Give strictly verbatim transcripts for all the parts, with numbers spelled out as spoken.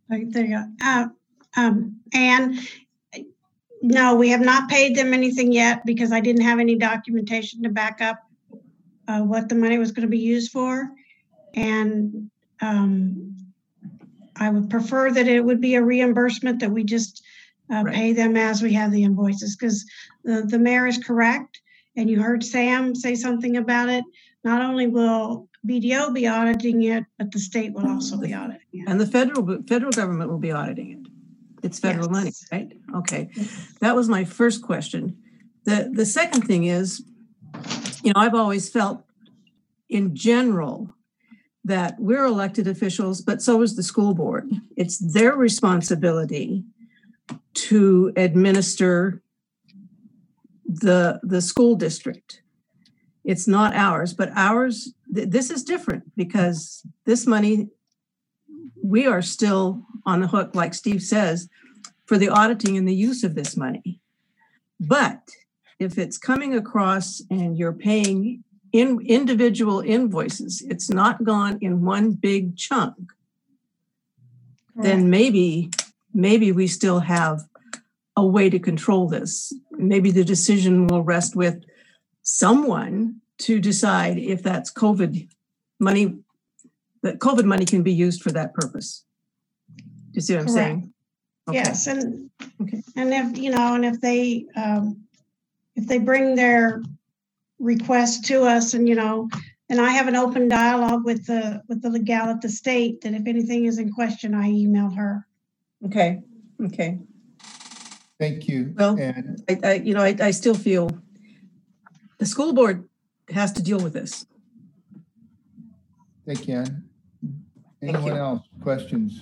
Right, there you go. Uh, um, and no, we have not paid them anything yet because I didn't have any documentation to back up uh, what the money was going to be used for. And um, I would prefer that it would be a reimbursement, that we just uh, Right. pay them as we have the invoices, because the, the mayor is correct. And you heard Sam say something about it. Not only will B D O be auditing it, but the state will also be auditing it. And the federal federal government will be auditing it. It's federal Yes. money, right? Okay. That was my first question. The, the second thing is, you know, I've always felt in general that we're elected officials, but so is the school board. It's their responsibility to administer the, the school district. It's not ours, but ours, th- this is different because this money, we are still on the hook, like Steve says, for the auditing and the use of this money. But if it's coming across and you're paying in individual invoices, it's not gone in one big chunk, Correct. then maybe, maybe we still have a way to control this. Maybe the decision will rest with someone to decide if that's COVID money, that COVID money can be used for that purpose. You see what I'm Correct. saying? Okay. Yes, and Okay. and if you know, and if they um, if they bring their request to us, and you know, and I have an open dialogue with the with the legal at the state, that if anything is in question, I email her. Okay. Okay. Thank you. Well, and I, I you know, I, I still feel the school board has to deal with this. thank you, Ann. Thank Anyone you. else? Questions?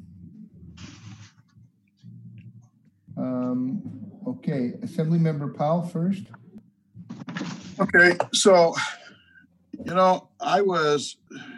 Um, okay, Assemblymember Powell first. Okay, so, you know, I was,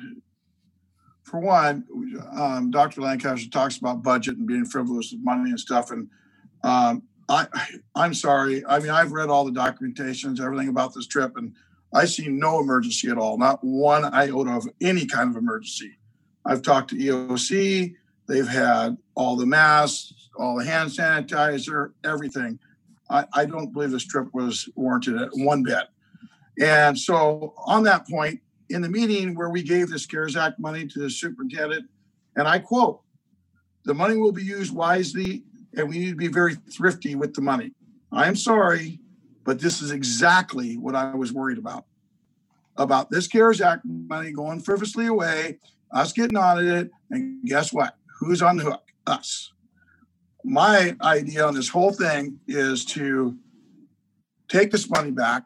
for one, um, Doctor Lancaster talks about budget and being frivolous with money and stuff. And um, I, I'm sorry. I mean, I've read all the documentations, everything about this trip, and I see no emergency at all, not one iota of any kind of emergency. I've talked to E O C. They've had all the masks, all the hand sanitizer, everything. I, I don't believe this trip was warranted at one bit. And so on that point, in the meeting where we gave this CARES Act money to the superintendent, and I quote, "The money will be used wisely and we need to be very thrifty with the money." I'm sorry, but this is exactly what I was worried about. About this CARES Act money going frivolously away, us getting audited, and guess what? Who's on the hook? Us. My idea on this whole thing is to take this money back,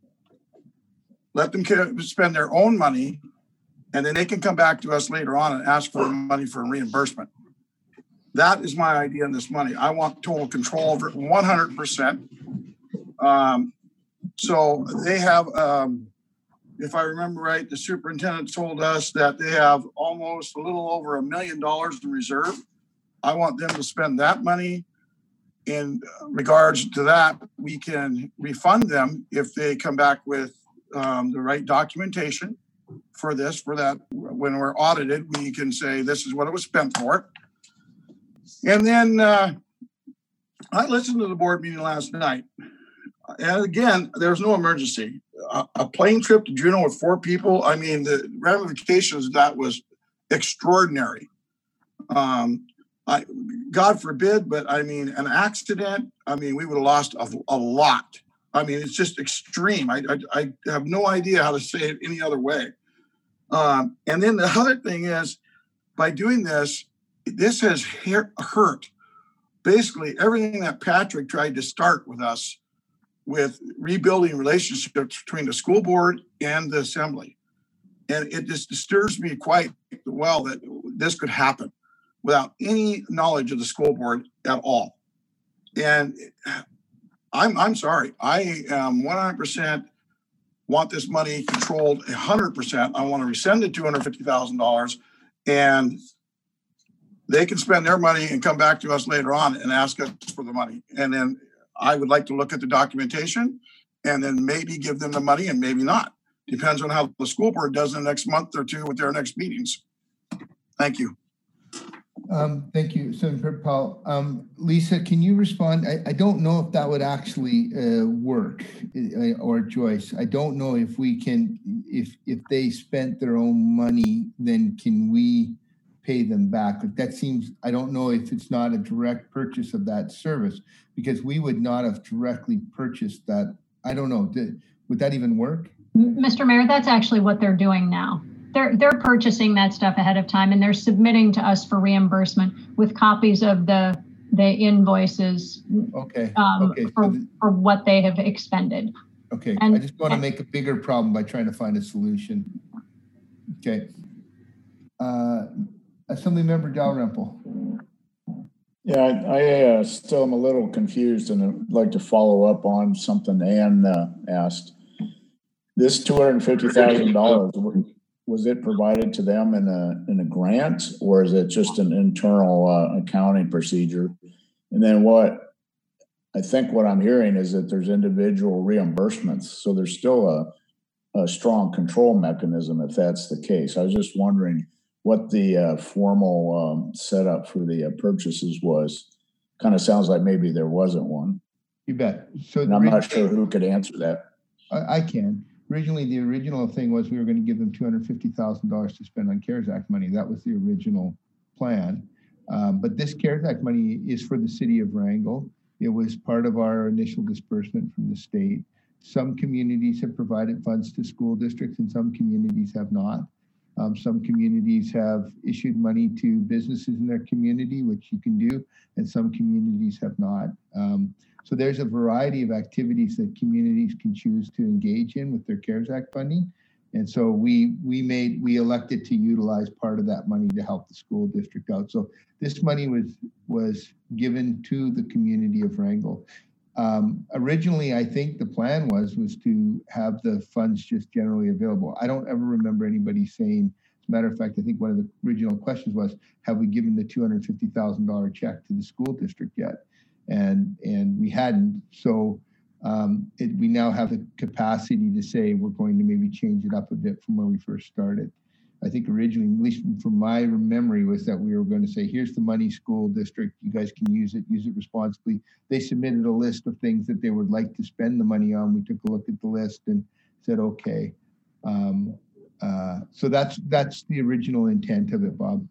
let them spend their own money, and then they can come back to us later on and ask for money for reimbursement. That is my idea on this money. I want total control over it one hundred percent. Um, so they have, um, if I remember right, the superintendent told us that they have almost a little over a million dollars in reserve. I want them to spend that money. In regards to that, we can refund them if they come back with um, the right documentation for this, for that. When we're audited, we can say this is what it was spent for. And then uh, I listened to the board meeting last night. And again, there's no emergency. A, a plane trip to Juneau with four people, I mean, the ramifications of that was extraordinary. Um, I, God forbid, but I mean, an accident, I mean, we would have lost a, a lot. I mean, it's just extreme. I, I, I have no idea how to say it any other way. Um, and then the other thing is, by doing this, this has hurt basically everything that Patrick tried to start with us, with rebuilding relationships between the school board and the assembly. And it just disturbs me quite well that this could happen without any knowledge of the school board at all. And I'm I'm sorry. I am one hundred percent want this money controlled one hundred percent. I want to rescind the two hundred fifty thousand dollars, and they can spend their money and come back to us later on and ask us for the money. And then I would like to look at the documentation and then maybe give them the money and maybe not. Depends on how the school board does in the next month or two with their next meetings. Thank you. Um, thank you, Senator Powell. Um, Lisa, can you respond? I, I don't know if that would actually uh, work, uh, or Joyce. I don't know if we can, if if they spent their own money, then can we pay them back? That seems, I don't know if it's not a direct purchase of that service, because we would not have directly purchased that. I don't know, did, would that even work? Mister Mayor, that's actually what they're doing now. They're, they're purchasing that stuff ahead of time, and they're submitting to us for reimbursement with copies of the the invoices. Okay. Um, okay. for, So the, for what they have expended. Okay. And, I just want to make a bigger problem by trying to find a solution. Okay. Uh, Assemblymember Dalrymple. Yeah, I, I uh, still am a little confused, and I'd like to follow up on something Ann uh, asked. This two hundred fifty thousand dollars, was it provided to them in a in a grant, or is it just an internal uh, accounting procedure? And then what I think what I'm hearing is that there's individual reimbursements, so there's still a, a strong control mechanism if that's the case. I was just wondering what the uh, formal um, setup for the uh, purchases was. Kind of sounds like maybe there wasn't one. You bet. So and I'm not sure who could answer that. I, I can. Originally, the original thing was we were going to give them two hundred fifty thousand dollars to spend on CARES Act money. That was the original plan. Um, but this CARES Act money is for the city of Wrangell. It was part of our initial disbursement from the state. Some communities have provided funds to school districts and some communities have not. Um, some communities have issued money to businesses in their community, which you can do, and some communities have not. Um, so there's a variety of activities that communities can choose to engage in with their CARES Act funding. And so we we made we elected to utilize part of that money to help the school district out. So this money was was given to the community of Wrangell. Um, originally, I think the plan was was to have the funds just generally available. I don't ever remember anybody saying, as a matter of fact, I think one of the original questions was, have we given the two hundred fifty thousand dollars check to the school district yet? And, and we hadn't. So um, it, we now have the capacity to say we're going to maybe change it up a bit from where we first started. I think originally, at least from my memory, was that we were going to say, here's the money, school district, you guys can use it, use it responsibly. They submitted a list of things that they would like to spend the money on. We took a look at the list and said, okay. Um, uh, so that's that's the original intent of it, Bob.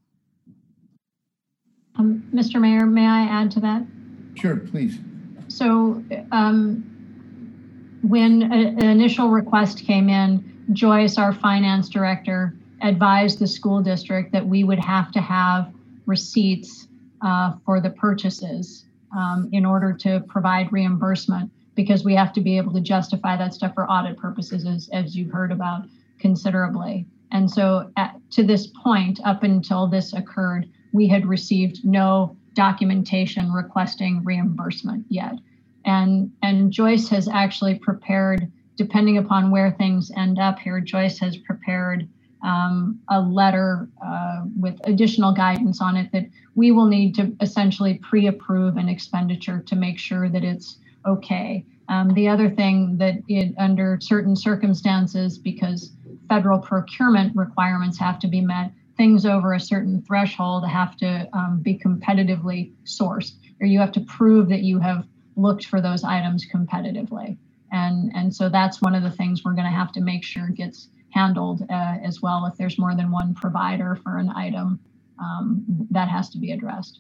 Um, Mister Mayor, may I add to that? Sure, please. So um, when a, an initial request came in, Joyce, our finance director, advised the school district that we would have to have receipts uh, for the purchases um, in order to provide reimbursement, because we have to be able to justify that stuff for audit purposes, as, as you've heard about considerably. And so at, to this point, up until this occurred, we had received no documentation requesting reimbursement yet. And, and Joyce has actually prepared, depending upon where things end up here, Joyce has prepared um, a letter uh, with additional guidance on it that we will need to essentially pre-approve an expenditure to make sure that it's okay. Um, the other thing that it, under certain circumstances, because federal procurement requirements have to be met, things over a certain threshold have to um, be competitively sourced, or you have to prove that you have looked for those items competitively. And, and so that's one of the things we're going to have to make sure gets handled uh, as well. If there's more than one provider for an item, um, that has to be addressed.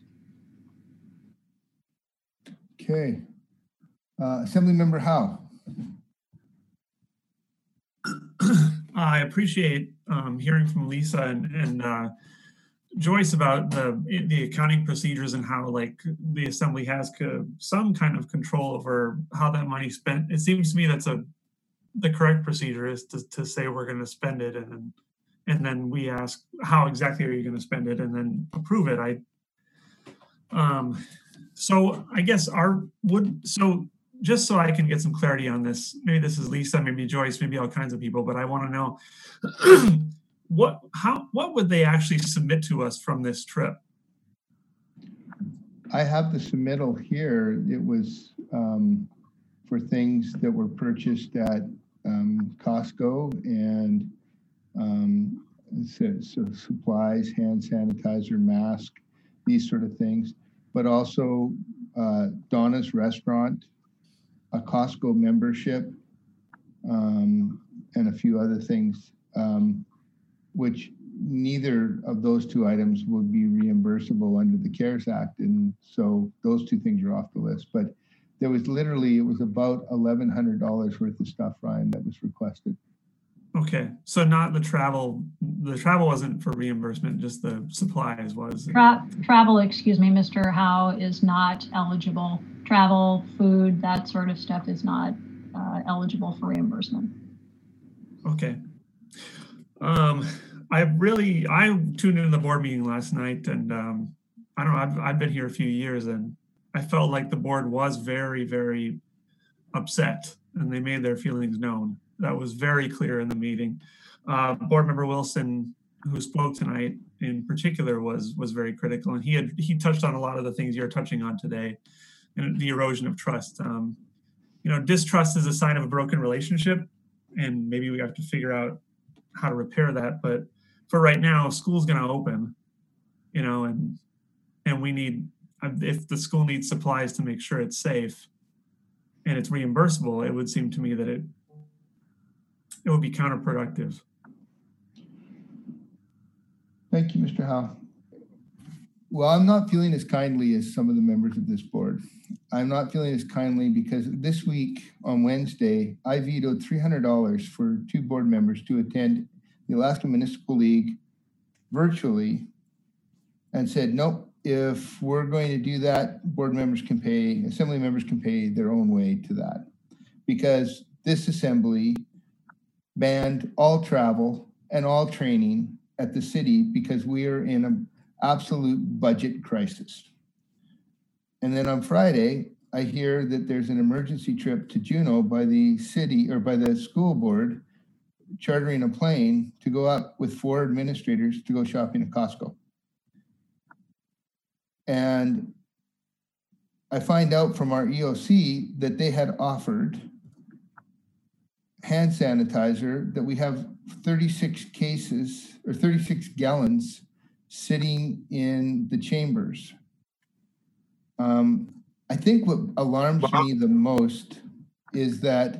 Okay. Uh, Assemblymember Howe. I appreciate um, hearing from Lisa and, and uh, Joyce about the the accounting procedures and how like the assembly has co- some kind of control over how that money's spent. It seems to me that's a the correct procedure is to, to say we're going to spend it, and then and then we ask how exactly are you going to spend it, and then approve it. I um so I guess our would so. Just so I can get some clarity on this, maybe this is Lisa, maybe Joyce, maybe all kinds of people, but I want to know what how what would they actually submit to us from this trip? I have the submittal here. It was um, for things that were purchased at um, Costco and um, so, so supplies, hand sanitizer, mask, these sort of things, but also uh, Donna's Restaurant, a Costco membership, um, and a few other things, um, which neither of those two items would be reimbursable under the CARES Act. And so those two things are off the list. But there was literally, it was about eleven hundred dollars worth of stuff, Ryan, that was requested. Okay, so not the travel, the travel wasn't for reimbursement, just the supplies was. Tra- travel, excuse me, Mister Howe, is not eligible. Travel, food, that sort of stuff is not uh, eligible for reimbursement. Okay. Um, I really, I tuned into the board meeting last night, and um, I don't know, I've, I've been here a few years, and I felt like the board was very, very upset, and they made their feelings known. That was very clear in the meeting. Uh, board member Wilson, who spoke tonight in particular, was was very critical, and he had he touched on a lot of the things you're touching on today, and the erosion of trust. Um, you know, distrust is a sign of a broken relationship, and maybe we have to figure out how to repair that. But for right now, school's going to open, you know, and and we need, if the school needs supplies to make sure it's safe and it's reimbursable, it would seem to me that it it would be counterproductive. Thank you, Mister Howe. Well, I'm not feeling as kindly as some of the members of this board. I'm not feeling as kindly because this week on Wednesday, I vetoed three hundred dollars for two board members to attend the Alaska Municipal League virtually and said, nope, if we're going to do that, board members can pay, assembly members can pay their own way to that. Because this assembly banned all travel and all training at the city because we are in an absolute budget crisis. And then on Friday, I hear that there's an emergency trip to Juneau by the city or by the school board chartering a plane to go up with four administrators to go shopping at Costco. And I find out from our E O C that they had offered hand sanitizer, that we have thirty-six cases or thirty-six gallons sitting in the chambers. Um, I think what alarms me the most is that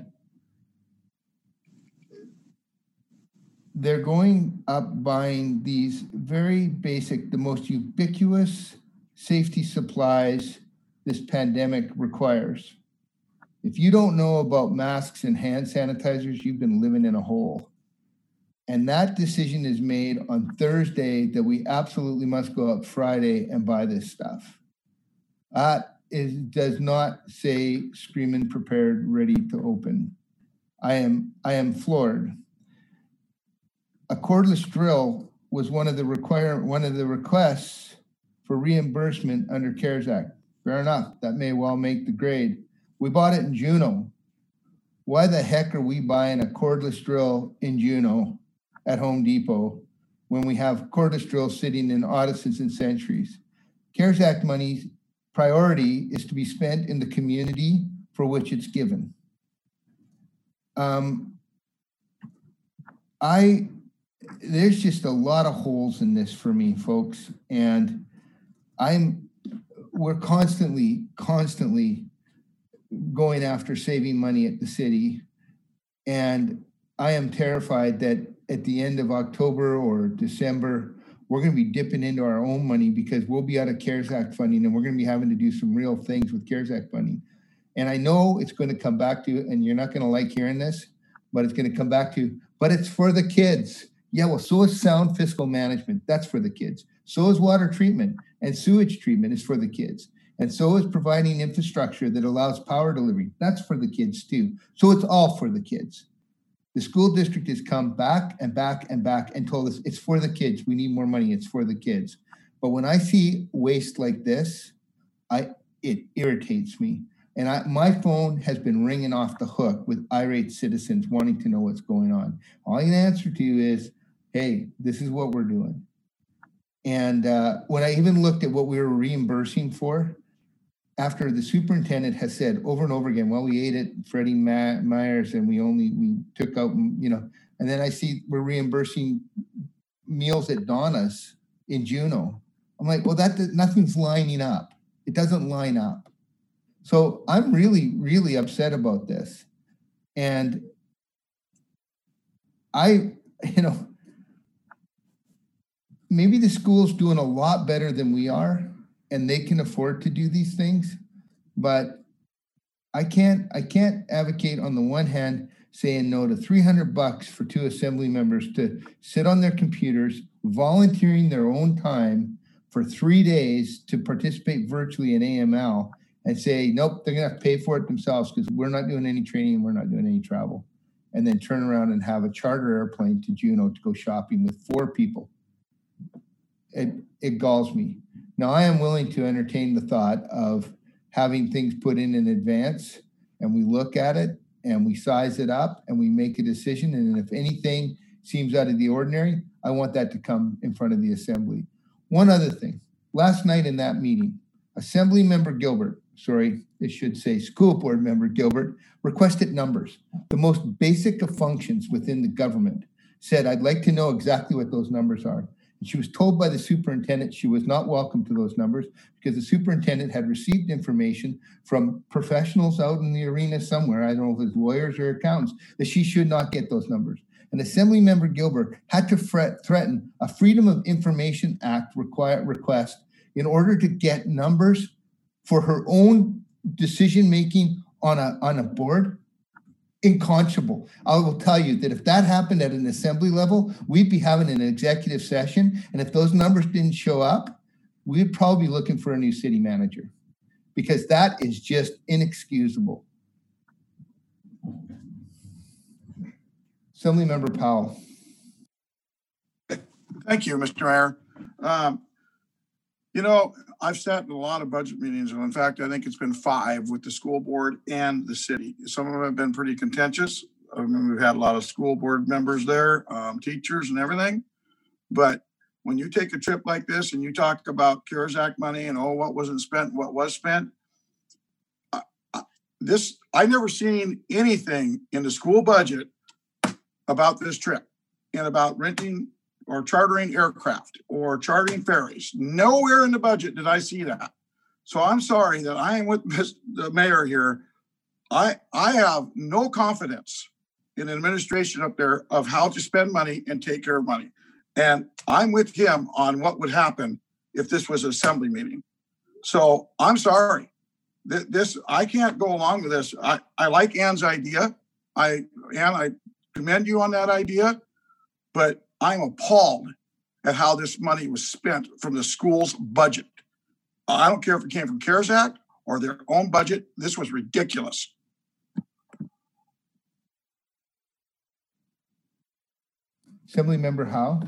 they're going up buying these very basic, the most ubiquitous safety supplies this pandemic requires. If you don't know about masks and hand sanitizers, you've been living in a hole. And that decision is made on Thursday that we absolutely must go up Friday and buy this stuff. That is, does not say screaming prepared, ready to open. I am, I am floored. A cordless drill was one of the require, one of the requests for reimbursement under CARES Act. Fair enough, that may well make the grade. We bought it in Juneau. Why the heck are we buying a cordless drill in Juneau at Home Depot when we have cordless drills sitting in Odysseys and Centuries? CARES Act money priority is to be spent in the community for which it's given. Um, I, there's just a lot of holes in this for me, folks. And I'm, we're constantly, constantly going after saving money at the city. And I am terrified that at the end of October or December, we're going to be dipping into our own money because we'll be out of CARES Act funding and we're going to be having to do some real things with CARES Act funding. And I know it's going to come back to, and you're not going to like hearing this, but it's going to come back to, but it's for the kids. Yeah, well, so is sound fiscal management. That's for the kids. So is water treatment and sewage treatment is for the kids. And so is providing infrastructure that allows power delivery. That's for the kids too. So it's all for the kids. The school district has come back and back and back and told us it's for the kids. We need more money. It's for the kids. But when I see waste like this, I it irritates me. And I, my phone has been ringing off the hook with irate citizens wanting to know what's going on. All I can answer to you is, hey, this is what we're doing. And uh, when I even looked at what we were reimbursing for, after the superintendent has said over and over again, well, we ate at Freddie Ma- Myers and we only, we took out, you know, and then I see we're reimbursing meals at Donna's in Juneau. I'm like, well, that nothing's lining up. It doesn't line up. So I'm really, really upset about this. And I, you know, maybe the school's doing a lot better than we are, and they can afford to do these things. But I can't, I can't advocate on the one hand saying no to three hundred bucks for two assembly members to sit on their computers, volunteering their own time for three days to participate virtually in A M L, and say, nope, they're gonna have to pay for it themselves because we're not doing any training and we're not doing any travel. And then turn around and have a charter airplane to Juneau to go shopping with four people. It, it galls me. Now, I am willing to entertain the thought of having things put in in advance, and we look at it and we size it up and we make a decision. And if anything seems out of the ordinary, I want that to come in front of the assembly. One other thing, last night in that meeting, Assembly Member Gilbert, sorry, it should say School Board Member Gilbert, requested numbers. The most basic of functions within the government said, I'd like to know exactly what those numbers are. And she was told by the superintendent she was not welcome to those numbers because the superintendent had received information from professionals out in the arena somewhere, I don't know if it's lawyers or accountants, that she should not get those numbers. And Assembly Member Gilbert had to fret, threaten a Freedom of Information Act require, request in order to get numbers for her own decision-making on a, on a board. Inconscionable. I will tell you that if that happened at an assembly level, we'd be having an executive session. And if those numbers didn't show up, we'd probably be looking for a new city manager because that is just inexcusable. Assemblymember Powell. Thank you, Mister Mayor. Um, you know, I've sat in a lot of budget meetings, and in fact, I think it's been five with the school board and the city. Some of them have been pretty contentious. I mean, we've had a lot of school board members there, um, teachers and everything. But when you take a trip like this and you talk about CARES Act money and, oh, what wasn't spent, what was spent, uh, uh, this, I've never seen anything in the school budget about this trip and about renting or chartering aircraft or chartering ferries. Nowhere in the budget did I see that. So I'm sorry that I am with the mayor here. I, I have no confidence in the administration up there of how to spend money and take care of money. And I'm with him on what would happen if this was an assembly meeting. So I'm sorry. This, I can't go along with this. I, I like Ann's idea. I, Ann, I commend you on that idea, but I'm appalled at how this money was spent from the school's budget. I don't care if it came from CARES Act or their own budget. This was ridiculous. Assemblymember Howe.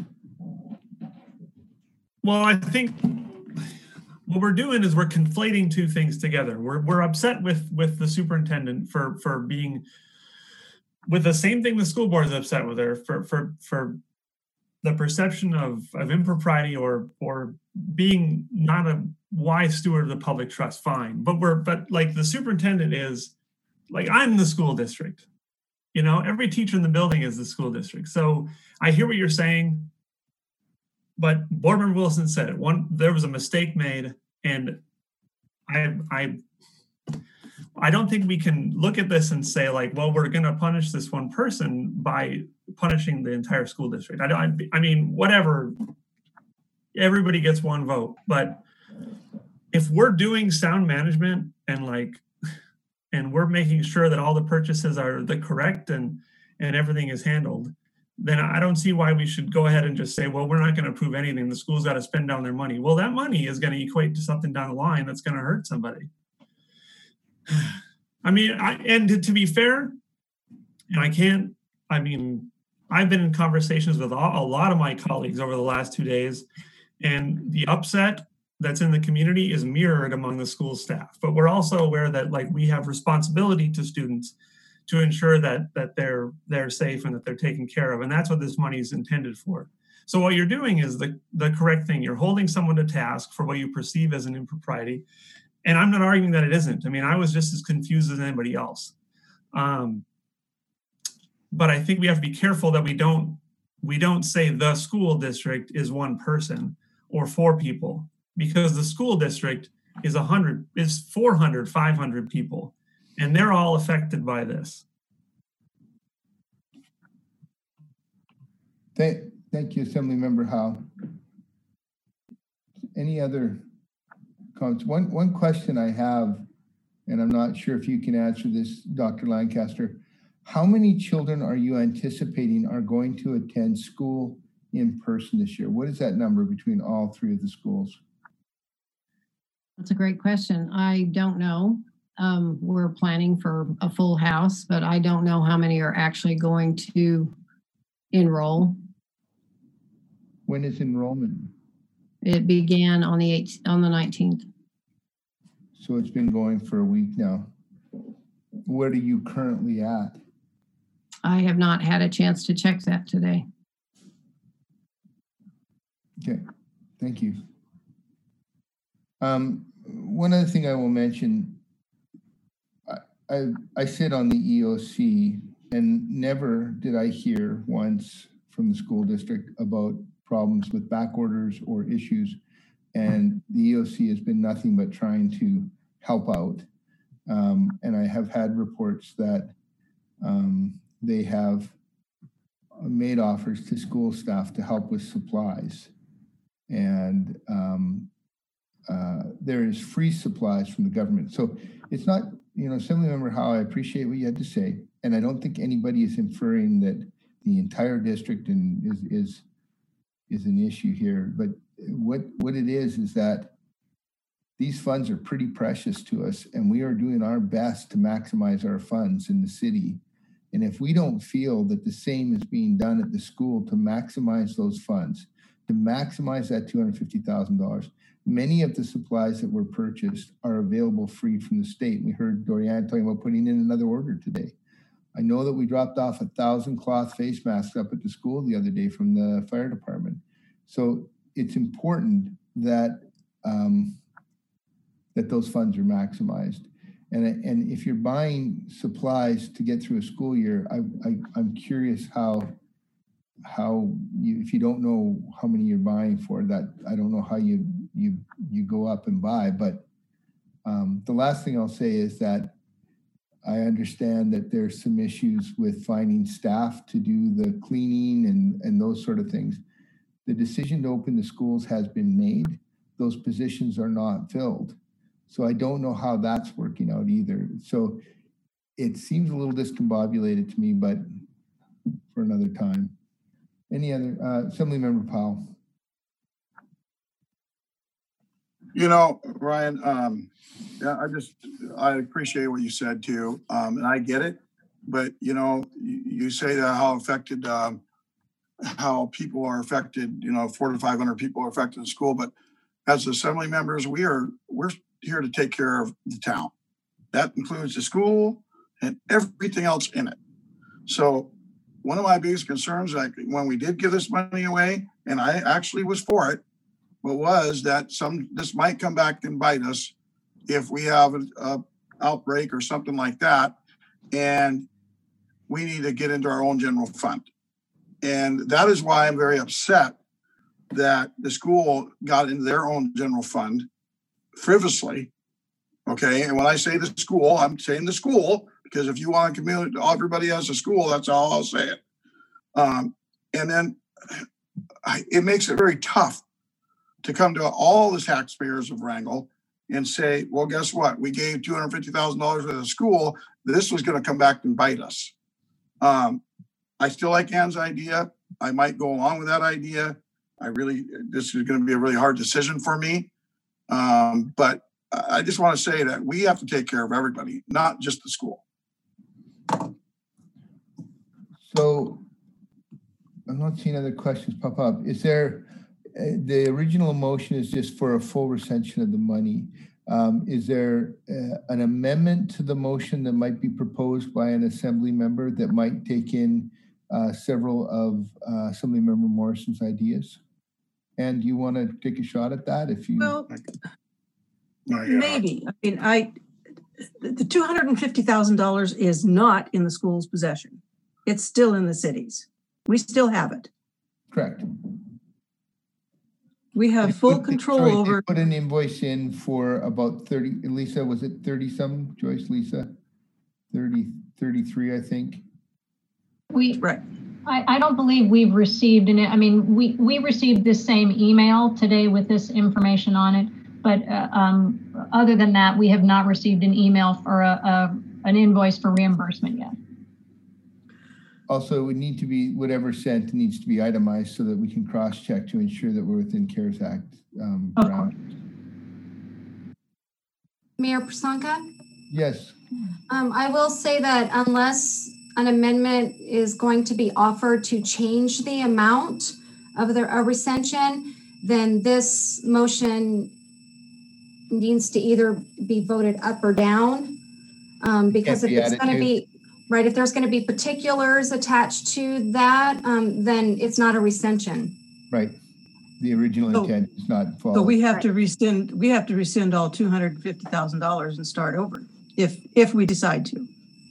Well, I think what we're doing is we're conflating two things together. We're we're upset with with the superintendent for for being with the same thing the school board is upset with her for for for the perception of of impropriety or or being not a wise steward of the public trust. Fine, but we're but like the superintendent is like I'm the school district. You know, every teacher in the building is the school district. So I hear what you're saying, but Board Member Wilson said it. One, there was a mistake made, and I, I, I don't think we can look at this and say like, well, we're going to punish this one person by punishing the entire school district. I don't. I mean, whatever. Everybody gets one vote, but if we're doing sound management and like. and we're making sure that all the purchases are the correct and and everything is handled, then I don't see why we should go ahead and just say, well, we're not going to approve anything. The school's got to spend down their money. Well, that money is going to equate to something down the line that's going to hurt somebody. I mean, I, and to, to be fair, and I can't, I mean, I've been in conversations with a lot of my colleagues over the last two days, and the upset that's in the community is mirrored among the school staff. But we're also aware that like we have responsibility to students to ensure that that they're they're safe and that they're taken care of. And that's what this money is intended for. So what you're doing is the, the correct thing. You're holding someone to task for what you perceive as an impropriety. And I'm not arguing that it isn't. I mean, I was just as confused as anybody else. Um, but I think we have to be careful that we don't we don't say the school district is one person or four people. because the school district is a hundred, is four hundred, five hundred people, and they're all affected by this. Thank, thank you, Assemblymember Howe. Any other comments? One, one question I have, and I'm not sure if you can answer this, Doctor Lancaster. How many children are you anticipating are going to attend school in person this year? What is that number between all three of the schools? That's a great question. I don't know. Um, we're planning for a full house, but I don't know how many are actually going to enroll. When is enrollment? It began on the eighth, on the nineteenth. So it's been going for a week now. What are you currently at? I have not had a chance to check that today. Okay, thank you. Um, one other thing I will mention, I, I, I sit on the E O C, and never did I hear once from the school district about problems with back orders or issues. And the E O C has been nothing but trying to help out. Um, and I have had reports that um, they have made offers to school staff to help with supplies. And um, uh, there is free supplies from the government. So it's not, you know, Assemblymember Howe, I appreciate what you had to say. And I don't think anybody is inferring that the entire district and is, is, is an issue here. But what, what it is, is that these funds are pretty precious to us, and we are doing our best to maximize our funds in the city. And if we don't feel that the same is being done at the school to maximize those funds, to maximize that two hundred fifty thousand dollars, many of the supplies that were purchased are available free from the state. We heard Dorianne talking about putting in another order today. I know that we dropped off a thousand cloth face masks up at the school the other day from the fire department. So it's important that um, that those funds are maximized. And, and if you're buying supplies to get through a school year, I, I, I'm curious how, how you, if you don't know how many you're buying for, that I don't know how you, you, you go up and buy. But um, the last thing I'll say is that I understand that there's some issues with finding staff to do the cleaning and, and those sort of things. The decision to open the schools has been made. Those positions are not filled. So I don't know how that's working out either. So it seems a little discombobulated to me, but for another time. Any other, uh, Assemblymember Powell? You know, Ryan, um, yeah, I just, I appreciate what you said too. Um, and I get it, but you know, you, you say that how affected, um, how people are affected, you know, four to five hundred people are affected in school, but as assembly members, we are, we're here to take care of the town. That includes the school and everything else in it. So one of my biggest concerns, like when we did give this money away, and I actually was for it, but was that some, this might come back and bite us if we have an a outbreak or something like that. And we need to get into our own general fund. And that is why I'm very upset that the school got into their own general fund frivolously. Okay. And when I say the school, I'm saying the school, because if you want to community, everybody has a school, that's all I'll say it. Um, and then I, it makes it very tough to come to all the taxpayers of Wrangell and say, well, guess what? We gave two hundred fifty thousand dollars to the school. This was going to come back and bite us. Um, I still like Ann's idea. I might go along with that idea. I really, this is going to be a really hard decision for me. Um, but I just want to say that we have to take care of everybody, not just the school. So I'm not seeing other questions pop up. Is there, uh, the original motion is just for a full recension of the money. Um, is there uh, an amendment to the motion that might be proposed by an assembly member that might take in uh, several of uh, Assemblymember Morrison's ideas? And do you want to take a shot at that? If you Well, Oh, yeah. maybe. I mean, I the two hundred fifty thousand dollars is not in the school's possession. It's still in the city's. We still have it. correct. We have They full put- they- control sorry, they over, Put an invoice in for about thirty, Lisa, was it thirty some, Joyce, Lisa? thirty, thirty-three, I think. We, right. I, I don't believe we've received, and I mean, we, we received this same email today with this information on it. But uh, um, other than that, we have not received an email for a, a an invoice for reimbursement yet. Also, it would need to be, whatever sent needs to be itemized so that we can cross-check to ensure that we're within CARES Act. Um, Of ground. Mayor Prasanga, Yes, um, I will say that unless an amendment is going to be offered to change the amount of the a recension, then this motion needs to either be voted up or down. Um, because if be it's added going to to. be, right, if there's going to be particulars attached to that, um, then it's not a recension. right. The original So- intent is not followed. So we have to rescind, we have to rescind all two hundred fifty thousand dollars and start over if, if we decide to.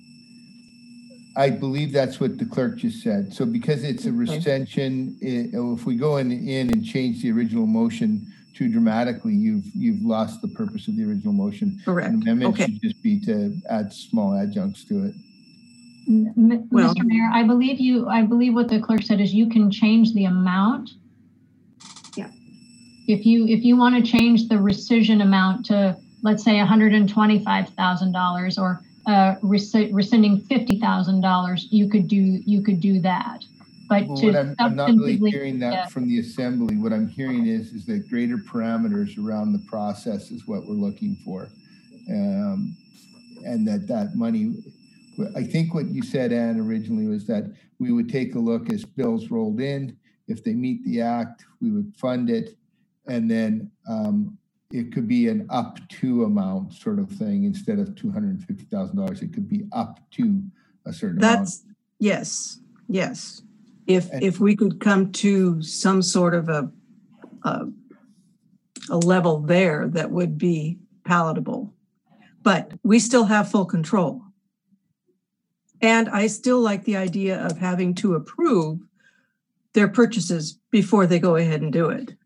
I believe that's what the clerk just said. So because it's a Okay. recension, i- if we go in, in and change the original motion too dramatically, you've, you've lost the purpose of the original motion. Correct. An amendment Okay. should just be to add small adjuncts to it. M- M- Well- Mister Mayor, I believe you, I believe what the clerk said is you can change the amount. Yeah. If you, if you want to change the rescission amount to, let's say, one hundred twenty-five thousand dollars or uh, resci- rescinding fifty thousand dollars, you could do, you could do that. But Well, to what I'm, I'm not really substantively- hearing yeah. that from the assembly. What I'm hearing is, is that greater parameters around the process is what we're looking for. Um, and that that money, I think what you said, Ann, originally was that we would take a look as bills rolled in. If they meet the act, we would fund it. And then um, it could be an up to amount sort of thing. Instead of two hundred fifty thousand dollars, it could be up to a certain amount. That's, yes, yes. If, And- if we could come to some sort of a, a, a level there that would be palatable. But we still have full control. And I still like the idea of having to approve their purchases before they go ahead and do it.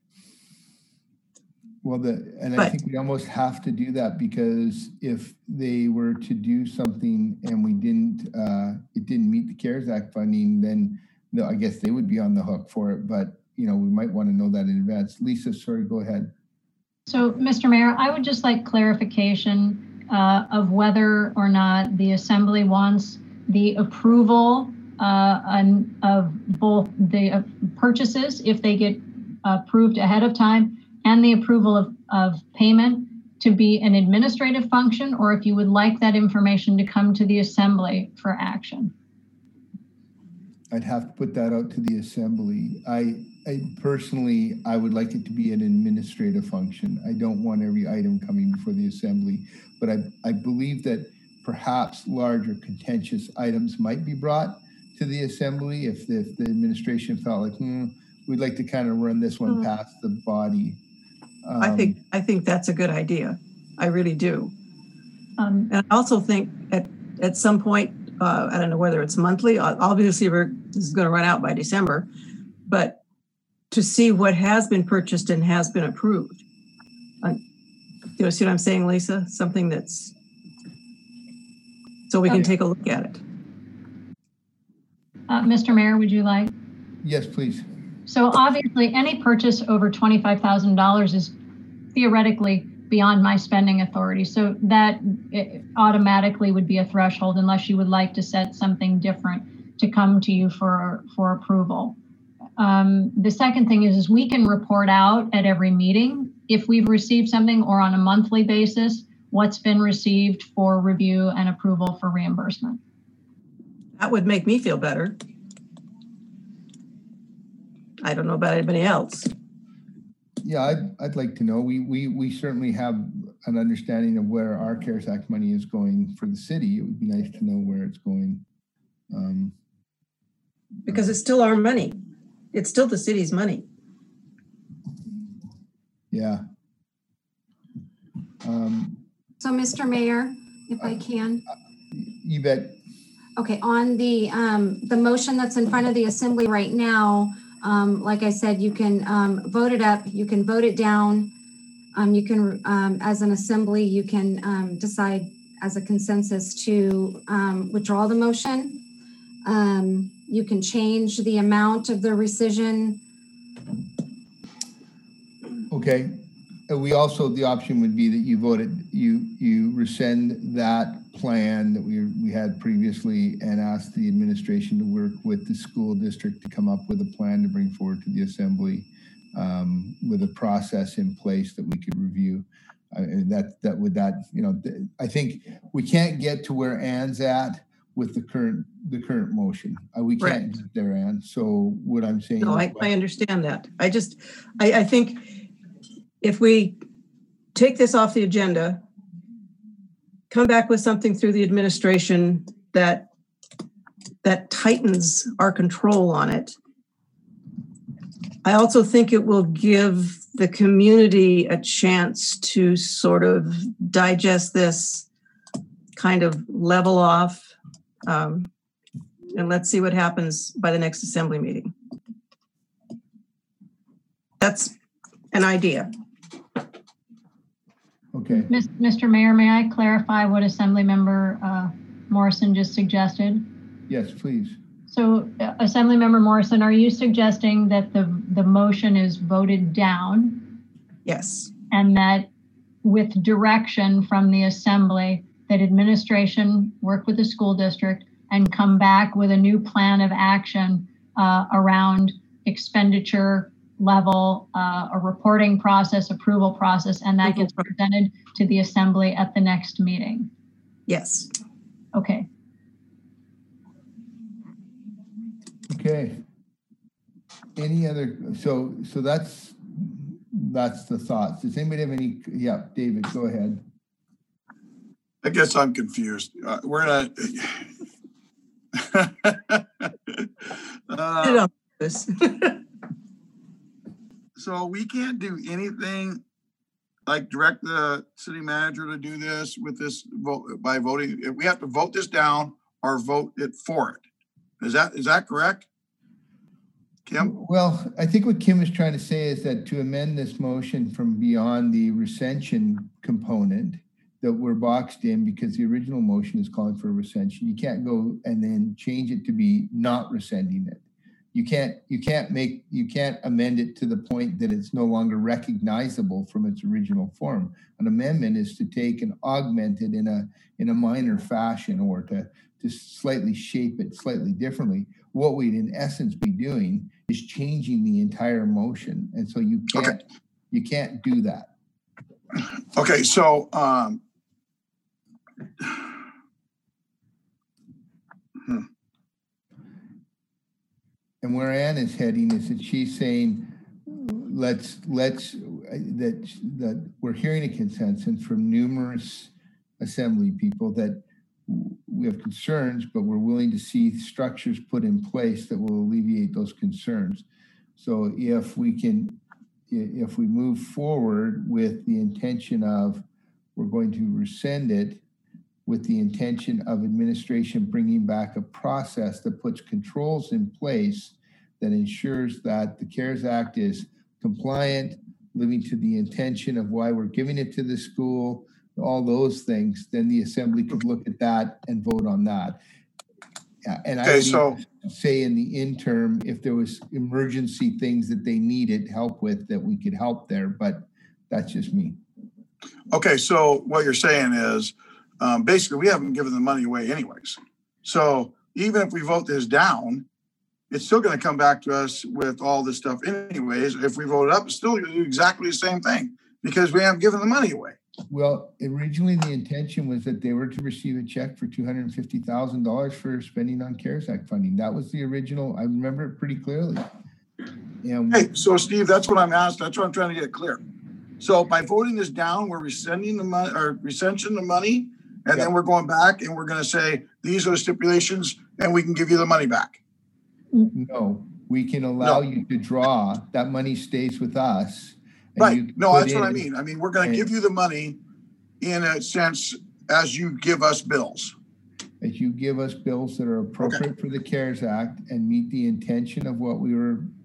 Well, the, and I But- think we almost have to do that because if they were to do something and we didn't, uh, it didn't meet the CARES Act funding, then no, I guess they would be on the hook for it, but you know, we might want to know that in advance. Lisa, sorry, go ahead. So, Mister Mayor, I would just like clarification uh, of whether or not the Assembly wants the approval uh, on- of both the uh, purchases, if they get approved ahead of time, and the approval of, of payment to be an administrative function, or if you would like that information to come to the Assembly for action. I'd have to put that out to the assembly. I, I personally, I would like it to be an administrative function. I don't want every item coming before the assembly, but I, I believe that perhaps larger contentious items might be brought to the assembly if the, if the administration felt like, hmm, we'd like to kind of run this one Hmm. past the body. I Um, think, I think that's a good idea. I really do. Um, And I also think at, at some point, uh, I don't know whether it's monthly, o- obviously we're, this is going to run out by December, but to see what has been purchased and has been approved. Um, You know, see what I'm saying, Lisa? Something that's, so we can Okay. take a look at it. uh, Mister Mayor, would you like? Yes, please. So obviously, any purchase over twenty-five thousand dollars is theoretically beyond my spending authority. So that eh, automatically would be a threshold unless you would like to set something different to come to you for, for approval. Um, the second thing is, is we can report out at every meeting if we've received something, or on a monthly basis, what's been received for review and approval for reimbursement. That would make me feel better. I don't know about anybody else. Yeah, I'd, I'd like to know. We, we, we certainly have an understanding of where our CARES Act money is going for the city. It would be nice to know where it's going. Um, Because it's still our money. It's still the city's money. yeah. Um, So, Mister Mayor, if I can. you bet. Okay, on the, um, the motion that's in front of the assembly right now, Um, like I said, you can um, vote it up, you can vote it down. Um, you can, um, as an assembly, you can um, decide as a consensus to um, withdraw the motion. Um, you can change the amount of the rescission. Okay. Uh, We also, the option would be that you voted, you, you rescind that plan that we, we had previously and ask the administration to work with the school district to come up with a plan to bring forward to the assembly um, with a process in place that we could review. Uh, and that, that would that, you know, th- I think we can't get to where Ann's at with the current, the current motion. Uh, we can't Right. get there, Ann. So what I'm saying. No, is- I, I understand that. I just, I, I think if we take this off the agenda, come back with something through the administration that, that tightens our control on it. I also think it will give the community a chance to sort of digest this, kind of level off, um, and let's see what happens by the next assembly meeting. That's an idea. Okay. Mis- Mister Mayor, may I clarify what Assemblymember uh, Morrison just suggested? Yes, please. So uh, Assemblymember Morrison, are you suggesting that the, the motion is voted down Yes. and that with direction from the Assembly, that administration work with the school district and come back with a new plan of action uh, around expenditure level, uh, a reporting process, approval process, and that gets presented to the Assembly at the next meeting? Yes. Okay. Okay. Any other, so, so that's, that's the thoughts. Does anybody have any, yeah, David, go ahead. I guess I'm confused. Uh, we're not. uh, so we can't do anything like direct the city manager to do this with this vote by voting. If we have to vote this down or vote it for it. Is that, is that correct? Kim? Well, I think what Kim is trying to say is that to amend this motion from beyond the recension component that we're boxed in because the original motion is calling for a recension, you can't go and then change it to be not rescinding it. You can't, you can't make, you can't amend it to the point that it's no longer recognizable from its original form. An amendment is to take and augment it in a, in a minor fashion or to, to slightly shape it slightly differently. What we'd in essence be doing is changing the entire motion. And so you can't, okay. you can't do that. Okay, so, um, hmm. And where Ann is heading is that she's saying, let's, let's, that, that we're hearing a consensus from numerous assembly people that we have concerns, but we're willing to see structures put in place that will alleviate those concerns. So if we can, if we move forward with the intention of, we're going to rescind it with the intention of administration bringing back a process that puts controls in place that ensures that the CARES Act is compliant, living to the intention of why we're giving it to the school, all those things, then the assembly could look at that and vote on that. And I okay, would so, say in the interim, if there was emergency things that they needed help with, that we could help there, but that's just me. Okay, so what you're saying is, um, basically we haven't given the money away anyways. So even if we vote this down, it's still gonna come back to us with all this stuff anyways. If we vote it up, it's still gonna do exactly the same thing because we haven't given the money away. Well, originally the intention was that they were to receive a check for two hundred fifty thousand dollars for spending on CARES Act funding. That was the original, I remember it pretty clearly. And hey, so Steve, that's what I'm asking. That's what I'm trying to get clear. So by voting this down, we're rescinding the money or rescission the money, and yeah. then we're going back and we're going to say, these are the stipulations and we can give you the money back. No, we can allow no. you to draw, that money stays with us. Right. No, that's what I mean. I mean, we're going to give you the money in a sense as you give us bills. As you give us bills that are appropriate okay. for the CARES Act and meet the intention of what we were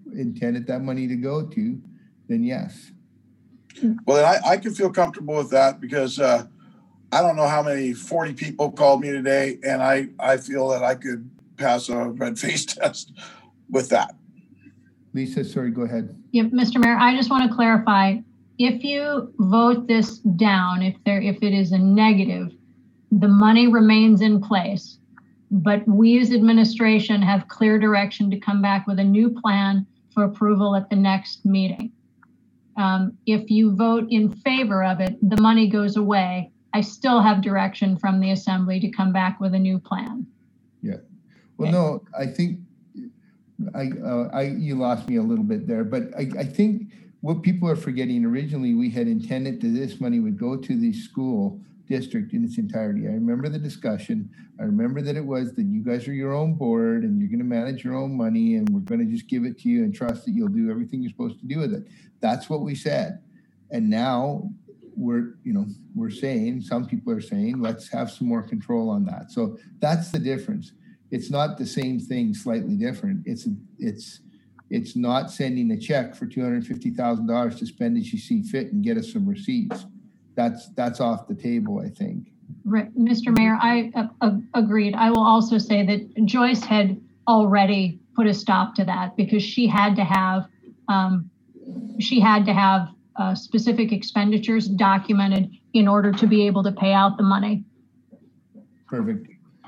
intended that money to go to, then yes. Well, I, I can feel comfortable with that because uh, I don't know how many forty people called me today, and I, I feel that I could pass a red face test with that. Lisa, sorry, go ahead. Yeah, Mister Mayor, I just want to clarify, if you vote this down, if there, if it is a negative, the money remains in place, but we as administration have clear direction to come back with a new plan for approval at the next meeting. Um, if you vote in favor of it, the money goes away. I still have direction from the assembly to come back with a new plan. Yeah. Well, Okay. no, I think I, uh, I, you lost me a little bit there, but I, I think what people are forgetting, originally we had intended that this money would go to the school district in its entirety. I remember the discussion. I remember that it was that you guys are your own board and you're going to manage your own money and we're going to just give it to you and trust that you'll do everything you're supposed to do with it. That's what we said. And now we're, you know, we're saying, some people are saying, let's have some more control on that. So that's the difference. It's not the same thing, slightly different. It's, it's, it's not sending a check for two hundred fifty thousand dollars to spend as you see fit and get us some receipts. That's, that's off the table, I think. Right, Mister Mayor, I uh, uh, agreed. I will also say that Joyce had already put a stop to that because she had to have, um, she had to have uh, specific expenditures documented in order to be able to pay out the money. Perfect.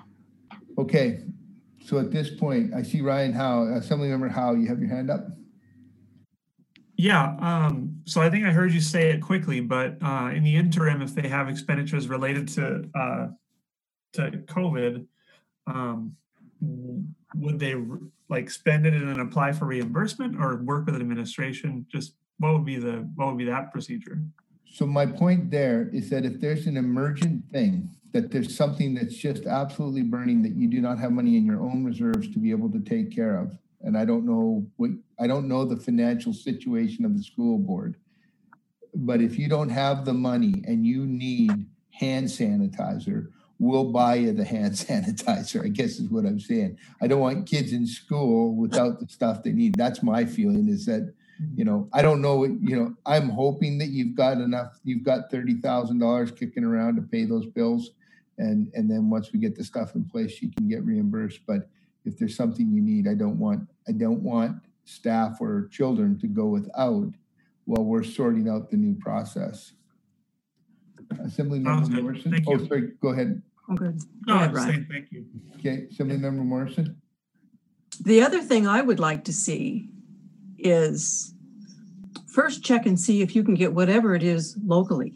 Okay, so at this point, I see Ryan Howe, Assemblymember Howe, you have your hand up? Yeah, um, so I think I heard you say it quickly, but uh, in the interim, if they have expenditures related to uh, to COVID, um, would they like spend it and then apply for reimbursement, or work with administration? Just what would be the what would be that procedure? So my point there is that if there's an emergent thing, that there's something that's just absolutely burning that you do not have money in your own reserves to be able to take care of. And I don't know what, I don't know the financial situation of the school board, but if you don't have the money and you need hand sanitizer, we'll buy you the hand sanitizer, I guess is what I'm saying. I don't want kids in school without the stuff they need. That's my feeling, is that, you know, I don't know what, you know, I'm hoping that you've got enough, you've got thirty thousand dollars kicking around to pay those bills. And, and then once we get the stuff in place, you can get reimbursed. But if there's something you need, I don't want, I don't want staff or children to go without while we're sorting out the new process. Assemblymember Morrison. Thank Oh, you. sorry, go ahead. I'm good. No, Go I'm ahead, just Ryan. saying thank you. Okay, Assemblymember Morrison. The other thing I would like to see is first check and see if you can get whatever it is locally.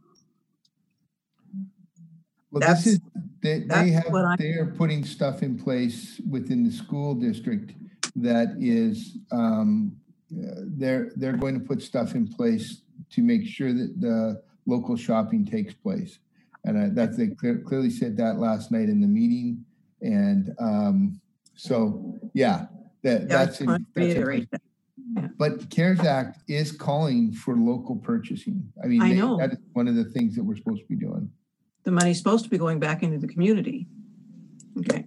Well, That's- this is, they, they that's have, what I- they are putting stuff in place within the school district that is, um, uh, they're, they're going to put stuff in place to make sure that the local shopping takes place. And I, that's, they clear, clearly said that last night in the meeting. And, um, so, yeah, that, Yeah, I that's, just in- want to that's in reiterate place. that. But CARES Act is calling for local purchasing. I mean, I they- know. that is one of the things that we're supposed to be doing. The money's supposed to be going back into the community. Okay.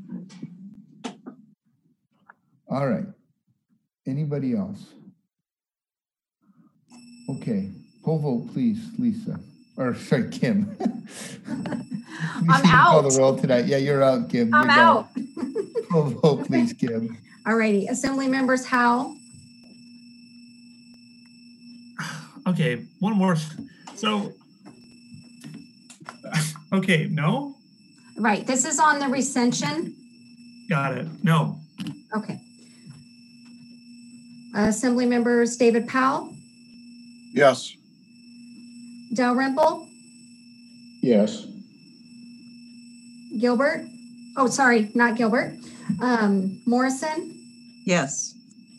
All right. Anybody else? Okay, poll vote, please, Lisa. Or sorry, Kim. I'm out. Call the roll tonight. Yeah, you're out, Kim. I'm You're out. done. Poll vote, please, Kim. All righty. Assembly members Howell, Okay, one more. So, okay, no, right. This is on the recension. got it. No, Okay. Uh, Assembly members David Powell, Yes. Dalrymple, Yes. Gilbert. Oh, sorry, not Gilbert. Um, Morrison Yes.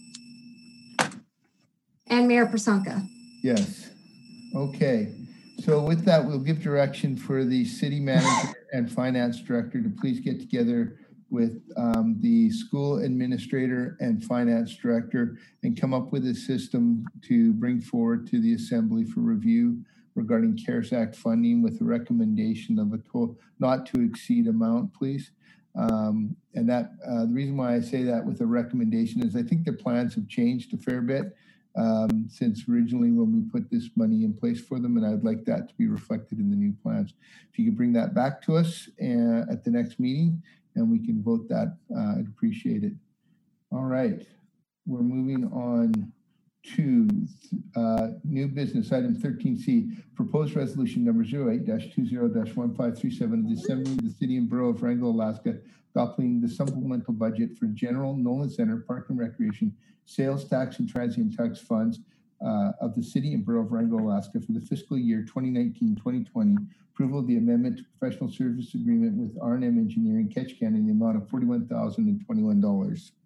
and Mayor Prasanka. Yes. Okay. So with that, we'll give direction for the city manager and finance director to please get together with um, the school administrator and finance director and come up with a system to bring forward to the assembly for review regarding CARES Act funding with a recommendation of a total not to exceed amount, please. Um, and that uh, the reason why I say that with a recommendation is I think their plans have changed a fair bit um, since originally when we put this money in place for them, and I'd like that to be reflected in the new plans. If you could bring that back to us uh, at the next meeting, and we can vote that, uh, I'd appreciate it. All right, we're moving on to uh, new business item thirteen C, proposed resolution number zero eight dash two zero dash one five three seven of the Assembly of the City and Borough of Wrangell, Alaska, adopting the supplemental budget for general Nolan Center Park and Recreation, sales tax and transient tax funds uh, of the City and Borough of Wrangell, Alaska for the fiscal year twenty nineteen twenty twenty, approval of the amendment to professional service agreement with R and M Engineering Ketchikan in the amount of forty-one thousand twenty-one dollars.